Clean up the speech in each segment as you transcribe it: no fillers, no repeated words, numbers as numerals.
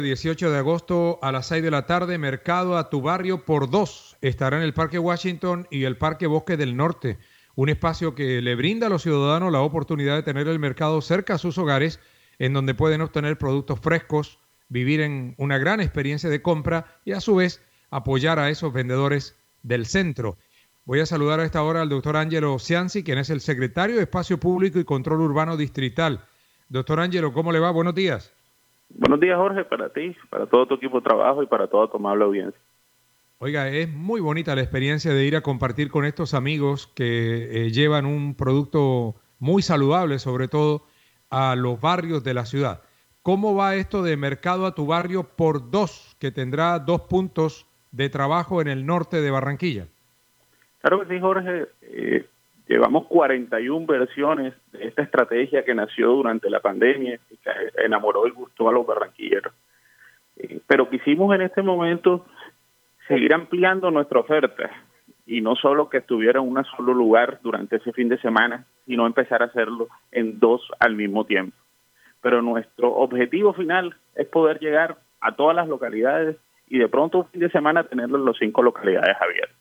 18 de agosto a las 6 de la tarde, Mercado a tu barrio por 2. Estará en el Parque Washington y el Parque Bosque del Norte, un espacio que le brinda a los ciudadanos la oportunidad de tener el mercado cerca a sus hogares, en donde pueden obtener productos frescos, vivir en una gran experiencia de compra y a su vez apoyar a esos vendedores del centro. Voy a saludar a esta hora al doctor Angelo Cianci, quien es el secretario de Espacio Público y Control Urbano Distrital. Doctor Angelo, ¿cómo le va? Buenos días. Buenos días, Jorge, para ti, para todo tu equipo de trabajo y para toda tu amable audiencia. Oiga, es muy bonita la experiencia de ir a compartir con estos amigos que llevan un producto muy saludable, sobre todo a los barrios de la ciudad. ¿Cómo va esto de Mercado a tu barrio por 2, que tendrá 2 puntos de trabajo en el norte de Barranquilla? Claro que sí, Jorge. Llevamos 41 versiones de esta estrategia que nació durante la pandemia y que enamoró y gustó a los barranquilleros. Pero quisimos en este momento seguir ampliando nuestra oferta y no solo que estuviera en un solo lugar durante ese fin de semana, sino empezar a hacerlo en 2 al mismo tiempo. Pero nuestro objetivo final es poder llegar a todas las localidades y de pronto un fin de semana tenerlo en las 5 localidades abiertas.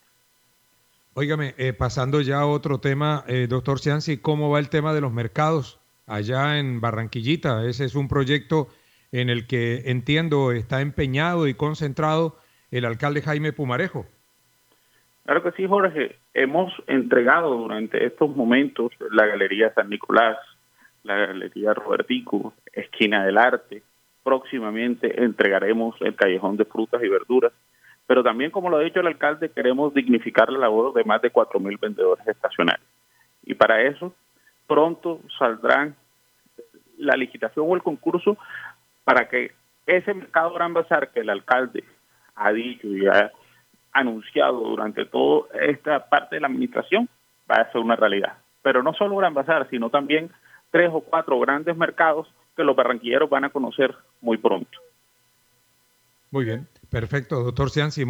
Óigame, pasando ya a otro tema, doctor Cianci, ¿cómo va el tema de los mercados allá en Barranquillita? Ese es un proyecto en el que entiendo está empeñado y concentrado el alcalde Jaime Pumarejo. Claro que sí, Jorge. Hemos entregado durante estos momentos la Galería San Nicolás, la Galería Robertico, Esquina del Arte. Próximamente entregaremos el Callejón de Frutas y Verduras. Pero también, como lo ha dicho el alcalde, queremos dignificar la labor de más de 4.000 vendedores estacionales. Y para eso, pronto saldrán la licitación o el concurso para que ese mercado Gran Bazar que el alcalde ha dicho y ha anunciado durante toda esta parte de la administración va a ser una realidad. Pero no solo Gran Bazar, sino también 3 o 4 grandes mercados que los barranquilleros van a conocer muy pronto. Muy bien, perfecto, doctor Cianci.